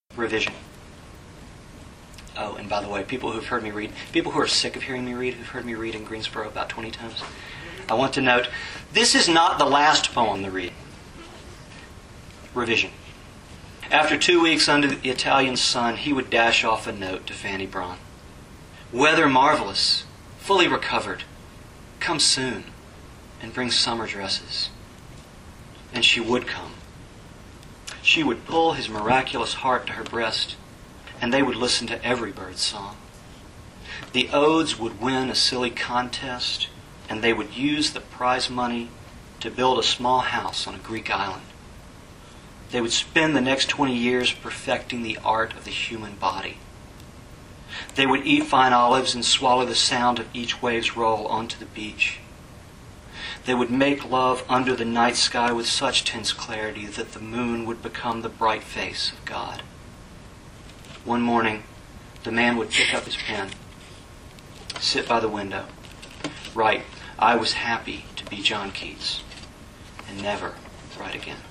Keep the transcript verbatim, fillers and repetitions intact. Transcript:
Revision. Oh, and by the way, people who've heard me read, people who are sick of hearing me read, who've heard me read in Greensboro about twenty times, I want to note, this is not the last poem to read. Revision. After two weeks under the Italian sun, he would dash off a note to Fanny Braun. Weather marvelous, fully recovered. Come soon, and bring summer dresses. And she would come. She would pull his miraculous heart to her breast, and they would listen to every bird's song. The Odes would win a silly contest, and they would use the prize money to build a small house on a Greek island. They would spend the next twenty years perfecting the art of the human body. They would eat fine olives and swallow the sound of each wave's roll onto the beach. They would make love under the night sky with such tense clarity that the moon would become the bright face of God. One morning, the man would pick up his pen, sit by the window, write, "I was happy to be John Keats," and never write again.